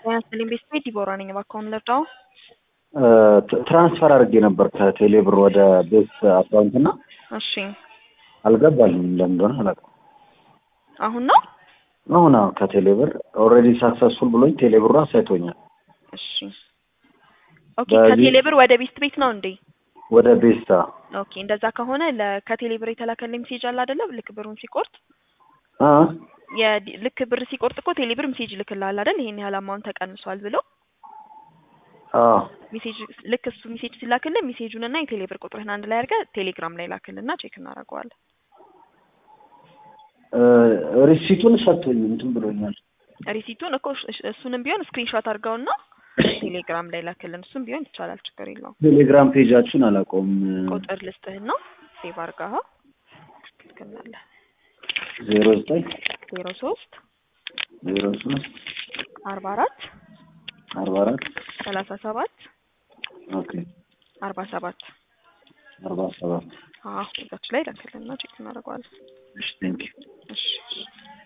ያስልኝ ቤት ዲቦራ ነኝ። እባክዎን ልርዳው? ትራንስፈር አድርጌ ነበር ከቴሌ ብር ወደ ቤት አካውንት እና እሺ አልገባልኝም። ለምን እንደሆነ አላውቅም። አሁን ነው? አሁን ከቴሌ ብር ኦልሬዲ ሳክሰስፉል ብሎኝ ቴሌ ብሩ አሳይቶኛል። እሺ ኦኬ። ከቴሌ ብር ወደ ቤት ነው እንዴ? ወደ ቤስታ። ኦኬ እንደዛ ከሆነ ከቴሌ ብር የተላከልኝ ሜሴጅ አለ አይደለ? ልክ ብሩን ሲቆርጥ ልክ ብር ሲቆርጥ እኮ ቴሌ ብር ሜሴጅ ልክልሃል አይደል? ይሄን ያህል አማውንት ተቀንሷል ብሎ ሜሴጅ ልክ እሱ ሜሴጅ ሲላክልህ ሜሴጁን እና የቴሌ ብር ቁጥርህን አንድ ላይ አድርገህ ቴሌግራም ላይ ላክልና ቼክ እናደርገዋለን። ሪሲቱን ሰጥቶኝ እንትን ብሎኛል። ሪሲቱን እኮ እሱንም ቢሆን ስክሪንሾት አድርገውና ቴሌግራም ላይ ላክልን። እሱም ቢሆን ይቻላል፣ ችግር የለውም። ቴሌግራም ፔጃችሁን አላውቀውም። ቁጥር ልስጥህና ሴቭ አድርገህ ትልክልናለህ። 09 03 44 44 37 ኦኬ 47 47 እዛች ላይ ላክልንና ቼክ እናደርገዋለን። እሺ ቴንክ ዩ። እሺ